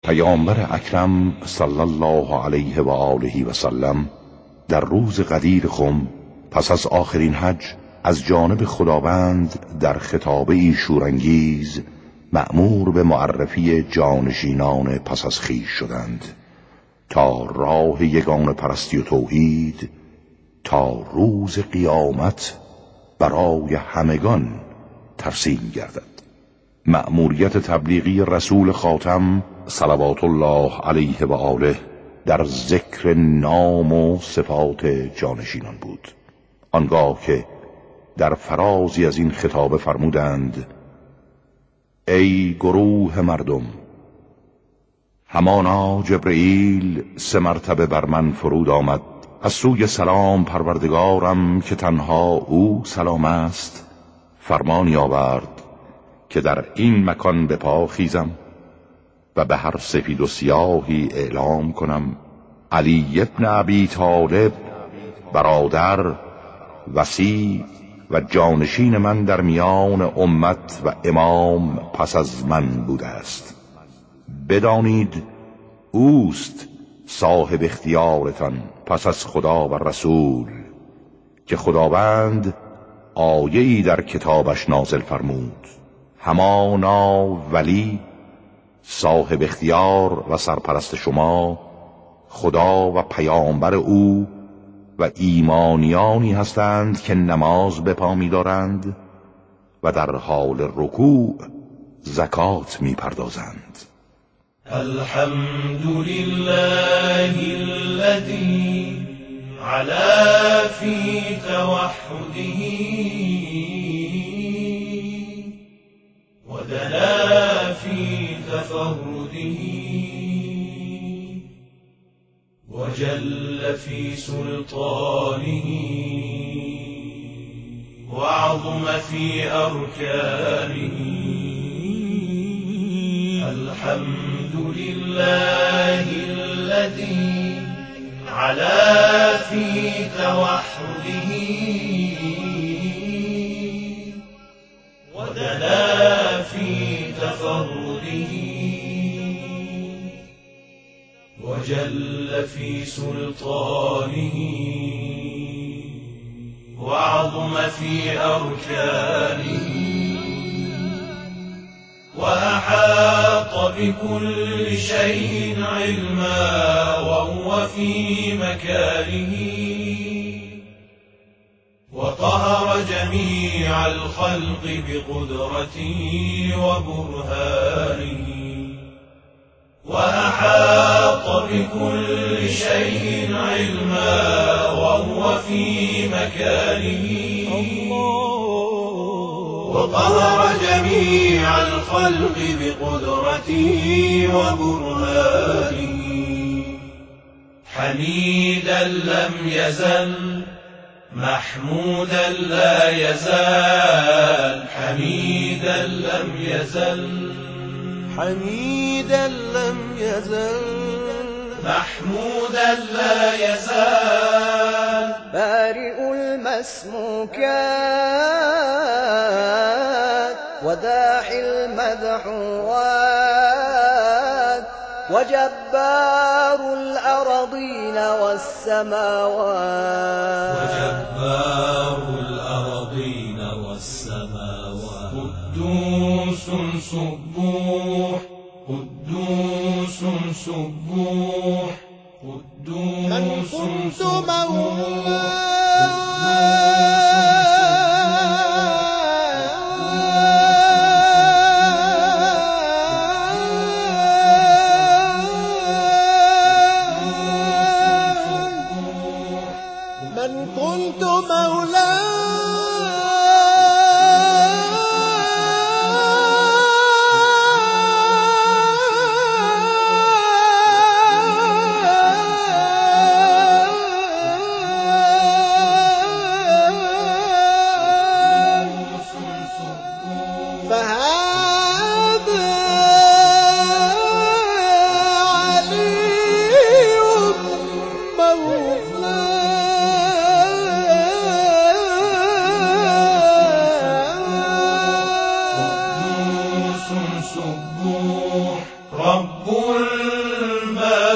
پیامبر اکرم صلی الله علیه و آله و سلم در روز غدیر خم پس از آخرین حج از جانب خداوند در خطابه‌ای شورانگیز مأمور به معرفی جانشینان پس از خویش شدند تا راه یگانه پرستی و توحید تا روز قیامت برای همگان ترسیم گردد. مأموریت تبلیغی رسول خاتم صلوات الله علیه و آله در ذکر نام و صفات جانشینان بود. آنگاه که در فرازی از این خطاب فرمودند: ای گروه مردم، همانا جبرئیل 3 مرتبه بر من فرود آمد از سوی سلام پروردگارم که تنها او سلام است، فرمانی آورد که در این مکان به پا خیزم و به هر سفید و سیاهی اعلام کنم علی ابن ابی طالب برادر، وصی و جانشین من در میان امت و امام پس از من بوده است. بدانید اوست صاحب اختیارتان پس از خدا و رسول که خداوند آیه‌ای در کتابش نازل فرمود: همانا ولی صاحب اختیار و سرپرست شما خدا و پیامبر او و ایمانیانی هستند که نماز به پا می‌دارند و در حال رکوع زکات می‌پردازند. الحمد لله الذي علا في توحده ودنا في تفرده وجل في سلطانه وعظم في أركانه. الحمد لله الذي علا في توحده ودنا في تفرده وجل في سلطانه وعظم في أركانه وأحاط بكل شيء علما وهو في مكانه وقهر جميع الخلق بقدرته وبرهانه وأحاط بكل شيء علما وهو في مكانه وقهر جميع الخلق بقدرته وبرهانه حميدا لم يزل محمودا لا يزال حميدا لم يزل حميدا لم يزل محمودا لا يزال بارئ المسموكات وداحي المدحوات وجبار الأرضين والسماوات وجبار الأرضين والسماوات قدوس سبوح قدوس سبوح قدوس من كنت مولاه من كنت مولاه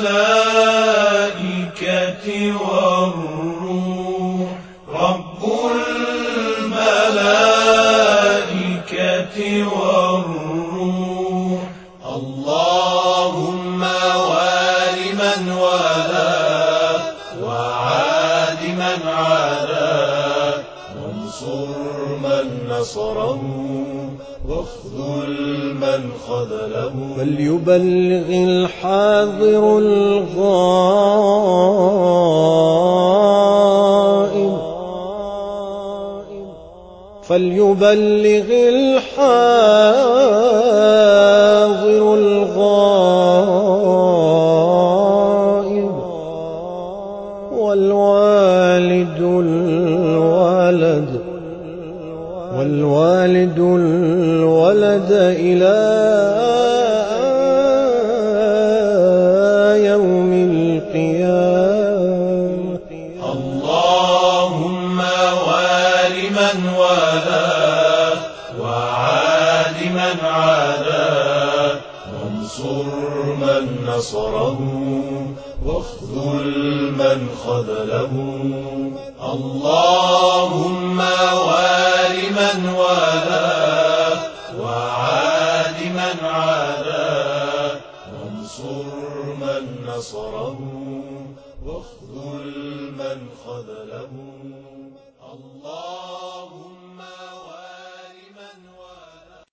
الملائكة والروح رب الملائكة والروح اللهم وال من والاه وعاد من عاداه وانصر من نصره واخذل من خذله فليبلغ الحاضر الغائب فليبلغ الحاضر الغائب والوالد الولد إلى يوم القيامة اللهم وال من والاه وعاد من عاداه وانصر من نصره واخذل من خذله اللهم وال من والاه وعاد من عاداه وانصر من نصره واخذل من خذله اللهم